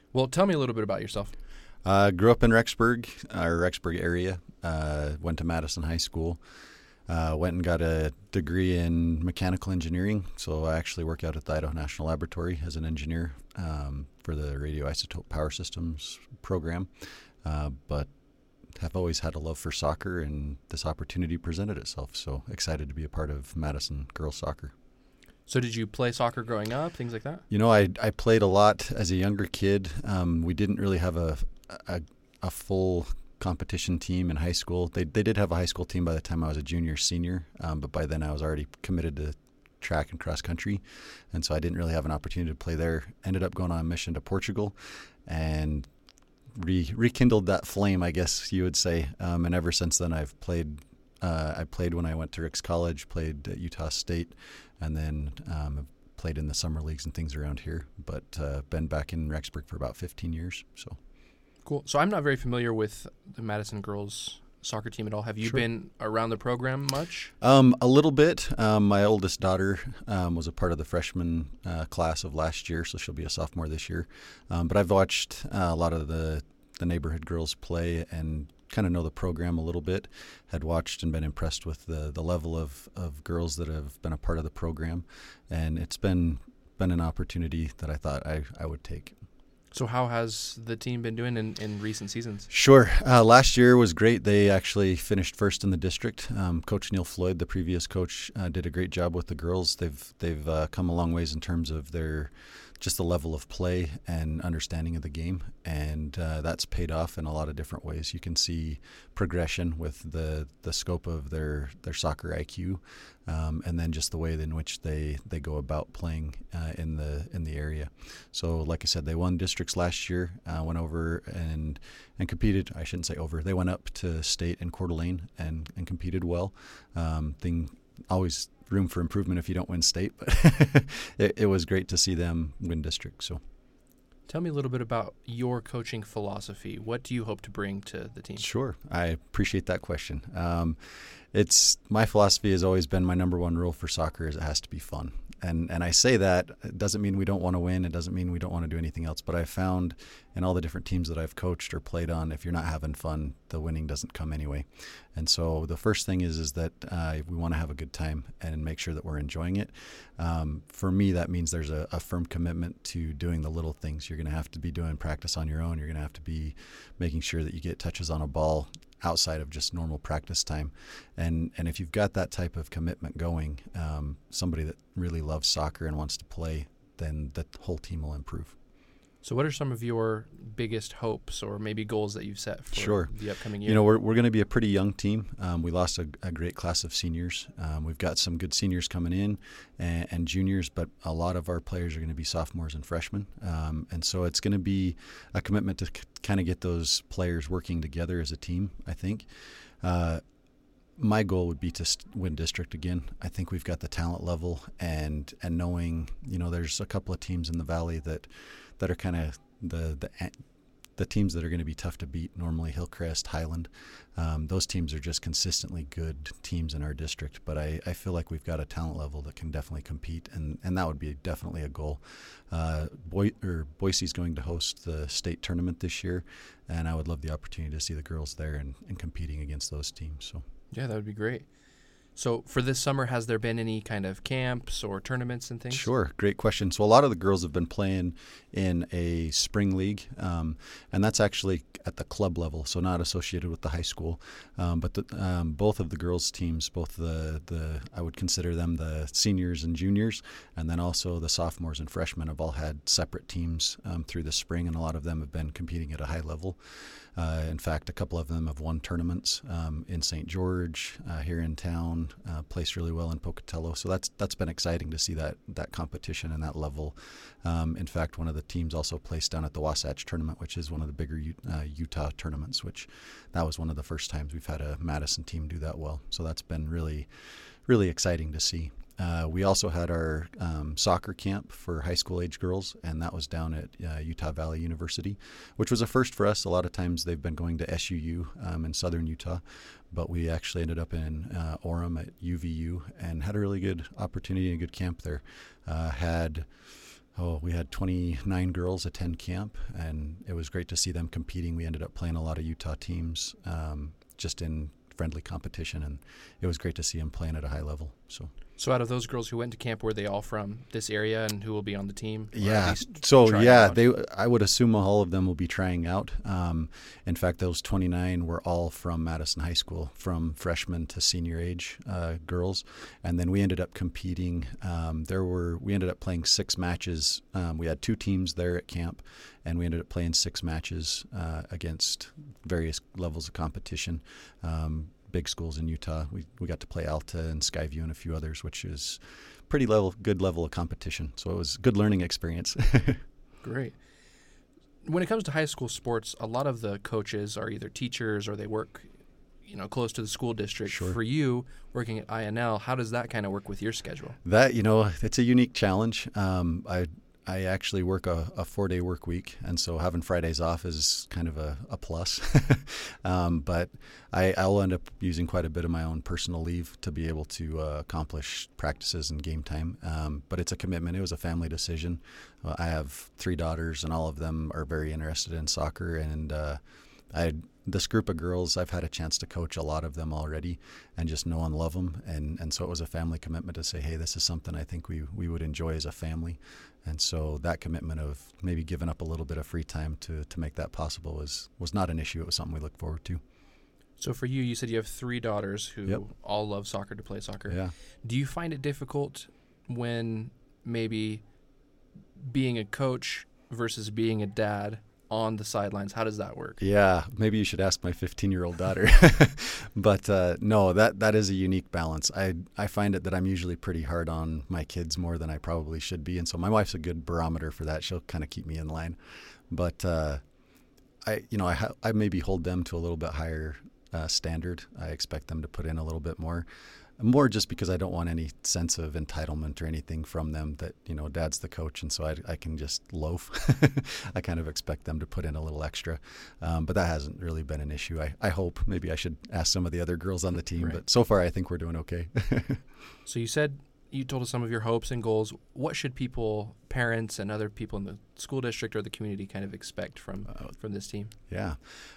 Well, tell me a little bit about yourself. Grew up in Rexburg area. Went to Madison High School. Went and got a degree in mechanical engineering. So I actually work out at the Idaho National Laboratory as an engineer for the radioisotope power systems program. But have always had a love for soccer, and this opportunity presented itself. So excited to be a part of Madison girls soccer. So did you play soccer growing up, things like that? I played a lot as a younger kid. We didn't really have a full competition team in high school. They did have a high school team by the time I was a junior, senior, but by then I was already committed to track and cross country, and so I didn't really have an opportunity to play there. Ended up going on a mission to Portugal, and rekindled that flame, I guess you would say. And ever since then, I've played. I played when I went to Ricks College, played at Utah State, and then played in the summer leagues and things around here. But been back in Rexburg for about 15 years. So Cool. So I'm not very familiar with the Madison girls soccer team at all. Have you Sure. been around the program much? A little bit. My oldest daughter was a part of the freshman class of last year, so she'll be a sophomore this year. But I've watched a lot of the neighborhood girls play and kind of know the program a little bit. Had watched and been impressed with the level of girls that have been a part of the program, and it's been an opportunity that I thought I would take. So how has the team been doing in recent seasons? Sure. Last year was great. They actually finished first in the district. Coach Neil Floyd, the previous coach, did a great job with the girls. They've come a long ways in terms of just the level of play and understanding of the game, and that's paid off in a lot of different ways. You can see progression with the scope of their soccer IQ, and then just the way in which they go about playing in the area. So, like I said, they won districts last year. Went over and competed. I shouldn't say over. They went up to state in Coeur d'Alene and competed well. Always room for improvement if you don't win state, but it was great to see them win district. So Tell me a little bit about your coaching philosophy. What do you hope to bring to the team? Sure, I appreciate that question. It's my philosophy has always been my number one rule for soccer is it has to be fun. And I say that it doesn't mean we don't want to win. It doesn't mean we don't want to do anything else. But I found in all the different teams that I've coached or played on, if you're not having fun, the winning doesn't come anyway. And so the first thing is that we want to have a good time and make sure that we're enjoying it. For me, that means there's a firm commitment to doing the little things. You're going to have to be doing practice on your own. You're going to have to be making sure that you get touches on a ball outside of just normal practice time. And if you've got that type of commitment going, somebody that really loves soccer and wants to play, then the whole team will improve. So what are some of your biggest hopes or maybe goals that you've set for the upcoming year? You know, we're going to be a pretty young team. We lost a great class of seniors. We've got some good seniors coming in and juniors, but a lot of our players are going to be sophomores and freshmen. And so it's going to be a commitment to kind of get those players working together as a team, I think. My goal would be to win district again. I think we've got the talent level and knowing, you know, there's a couple of teams in the Valley that are kind of the teams that are going to be tough to beat, normally Hillcrest, Highland. Those teams are just consistently good teams in our district, but I feel like we've got a talent level that can definitely compete, and that would be definitely a goal. Boise's going to host the state tournament this year, and I would love the opportunity to see the girls there and competing against those teams. So. Yeah, that would be great. So for this summer, has there been any kind of camps or tournaments and things? Sure, great question. So a lot of the girls have been playing in a spring league, and that's actually at the club level, so not associated with the high school. But both of the girls' teams, both the I would consider them the seniors and juniors, and then also the sophomores and freshmen have all had separate teams through the spring, and a lot of them have been competing at a high level. In fact, a couple of them have won tournaments in St. George, here in town, placed really well in Pocatello. So that's been exciting to see that competition and that level. In fact, one of the teams also placed down at the Wasatch tournament, which is one of the bigger Utah tournaments, which that was one of the first times we've had a Madison team do that well. So that's been really, really exciting to see. We also had our soccer camp for high school age girls, and that was down at Utah Valley University, which was a first for us. A lot of times they've been going to SUU in southern Utah, but we actually ended up in Orem at UVU and had a really good opportunity and a good camp there. Had we had 29 girls attend camp, and it was great to see them competing. We ended up playing a lot of Utah teams just in friendly competition, and it was great to see them playing at a high level. So out of those girls who went to camp, were they all from this area and who will be on the team? Yeah. I would assume all of them will be trying out. In fact, those 29 were all from Madison High School, from freshman to senior age girls. And then we ended up competing. We ended up playing 6 matches. We had 2 teams there at camp, and we ended up playing 6 matches against various levels of competition. Big schools in Utah. We got to play Alta and Skyview and a few others, which is good level of competition. So it was a good learning experience. Great. When it comes to high school sports, a lot of the coaches are either teachers or they work, close to the school district. Sure. For you, working at INL, how does that kind of work with your schedule? That, it's a unique challenge. I actually work a 4-day work week, and so having Fridays off is kind of a plus. But I'll end up using quite a bit of my own personal leave to be able to accomplish practices and game time. But it's a commitment. It was a family decision. I have 3 daughters, and all of them are very interested in soccer, and this group of girls, I've had a chance to coach a lot of them already and just know and love them. And so it was a family commitment to say, hey, this is something I think we would enjoy as a family. And so that commitment of maybe giving up a little bit of free time to make that possible was not an issue. It was something we looked forward to. So for you said you have 3 daughters who Yep. all love soccer, to play soccer. Yeah. Do you find it difficult when maybe being a coach versus being a dad on the sidelines? How does that work? Yeah, maybe you should ask my 15-year-old daughter. But no, that is a unique balance. I find it that I'm usually pretty hard on my kids more than I probably should be, and so my wife's a good barometer for that. She'll kind of keep me in line. But I maybe hold them to a little bit higher standard. I expect them to put in a little bit more just because I don't want any sense of entitlement or anything from them that, dad's the coach, and so I can just loaf. I kind of expect them to put in a little extra. But that hasn't really been an issue. I hope. Maybe I should ask some of the other girls on the team, Right. But so far I think we're doing okay. So you told us some of your hopes and goals. What should parents and other people in the school district or the community kind of expect from this team? Yeah.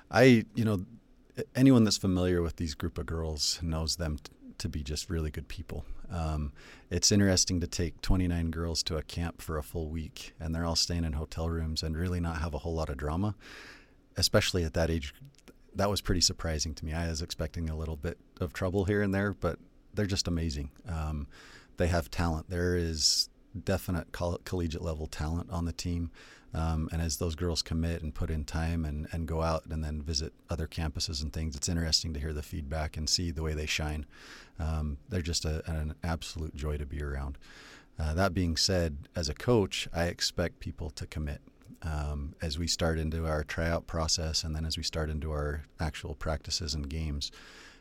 Anyone that's familiar with these group of girls knows them to be just really good people. It's interesting to take 29 girls to a camp for a full week, and they're all staying in hotel rooms and really not have a whole lot of drama, especially at that age. That was pretty surprising to me. I was expecting a little bit of trouble here and there, but they're just amazing. They have talent. There is definite collegiate level talent on the team. And as those girls commit and put in time and go out and then visit other campuses and things, it's interesting to hear the feedback and see the way they shine. They're just an absolute joy to be around. That being said, as a coach, I expect people to commit. As we start into our tryout process and then as we start into our actual practices and games,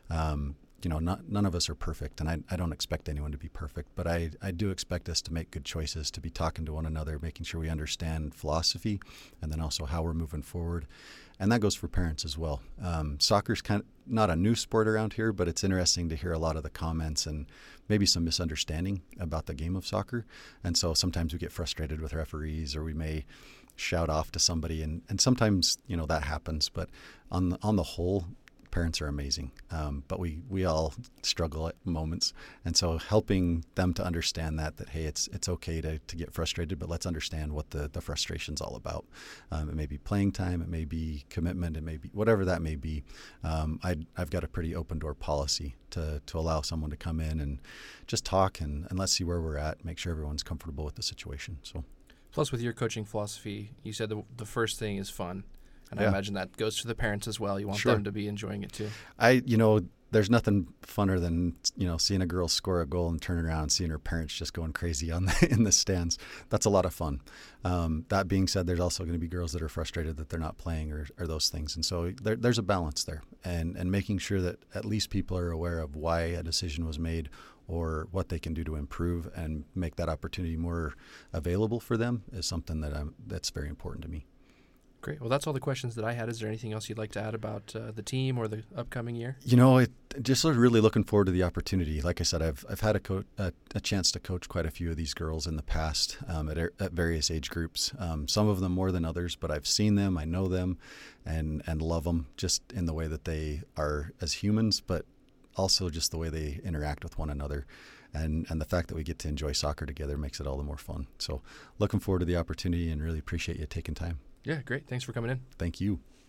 none of us are perfect, and I don't expect anyone to be perfect, but I do expect us to make good choices, to be talking to one another, making sure we understand philosophy, and then also how we're moving forward. And that goes for parents as well. Soccer's kind of not a new sport around here, but it's interesting to hear a lot of the comments and maybe some misunderstanding about the game of soccer. And so sometimes we get frustrated with referees, or we may shout off to somebody, and sometimes that happens. But on the whole, parents are amazing, but we all struggle at moments, and so helping them to understand that hey, it's okay to get frustrated, but let's understand what the frustration's all about. It may be playing time, it may be commitment, it may be whatever that may be. I've got a pretty open door policy to allow someone to come in and just talk and let's see where we're at, make sure everyone's comfortable with the situation. So, plus with your coaching philosophy, you said the first thing is fun. And Yeah. I imagine that goes to the parents as well. You want Sure. them to be enjoying it too. There's nothing funner than seeing a girl score a goal and turn around and seeing her parents just going crazy in the stands. That's a lot of fun. That being said, there's also going to be girls that are frustrated that they're not playing or those things, and so there's a balance there, and making sure that at least people are aware of why a decision was made or what they can do to improve and make that opportunity more available for them is something that's very important to me. Great. Well, that's all the questions that I had. Is there anything else you'd like to add about the team or the upcoming year? Just really looking forward to the opportunity. Like I said, I've had a chance to coach quite a few of these girls in the past at various age groups. Some of them more than others, but I've seen them, I know them, and love them just in the way that they are as humans, but also just the way they interact with one another. And the fact that we get to enjoy soccer together makes it all the more fun. So looking forward to the opportunity and really appreciate you taking time. Yeah, great. Thanks for coming in. Thank you.